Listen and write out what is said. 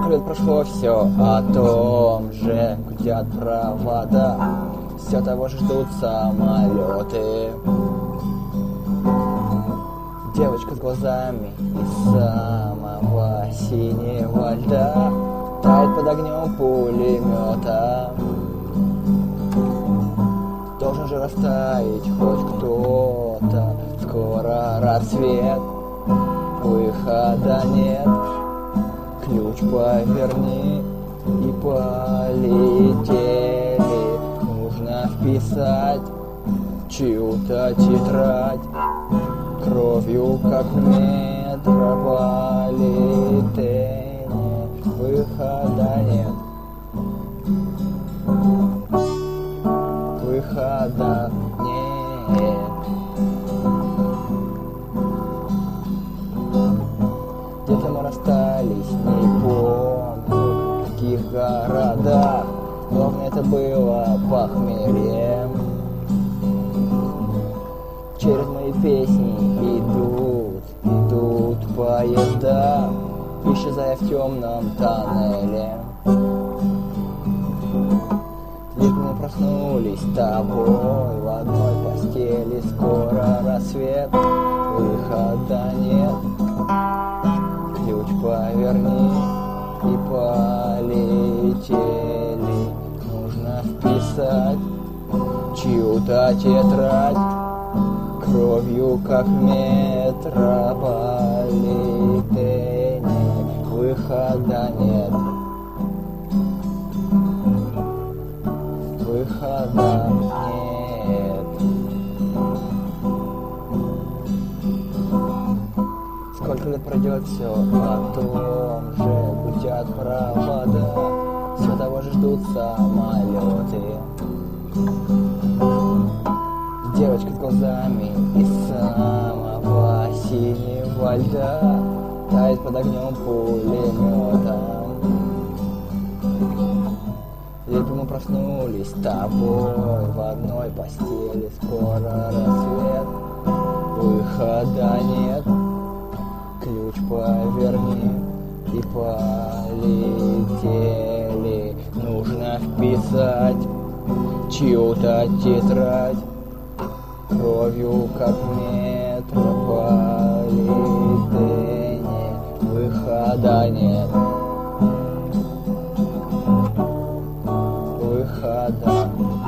Сколько лет прошло, все о том же. Гудят провода, все того же ждут самолеты. Девочка с глазами из самого синего льда тает под огнем пулемета. Должен же растаять хоть кто-то. Скоро рассвет, выхода нет. Ключ поверни и полетели. Нужно вписать чью-то тетрадь. Кровью, как в метрополитене. Выхода нет. Выхода нет. Где-то мы расстались, не помню, в каких городах. Главное, это было похмельем. Через мои песни идут поезда, исчезая в темном тоннеле. Лишь мы проснулись с тобой в одной постели. Скоро рассвет, выхода нет. Ключ поверни и полетели. Нужно вписать чью-то тетрадь. Кровью, как в метрополитене. Выхода нет. Выхода нет. Сколько лет пройдет, все о том же. Гудят провода, все того же ждут самолеты. Девочка с глазами из самого синего льда тает под огнем пулемета. Лишь бы мы проснулись с тобой в одной постели. Скоро рассвет, выхода нет. Ключ поверни и полетели. Нужно вписать чью-то тетрадь. Кровью, как в метрополитене. Выхода нет. Выхода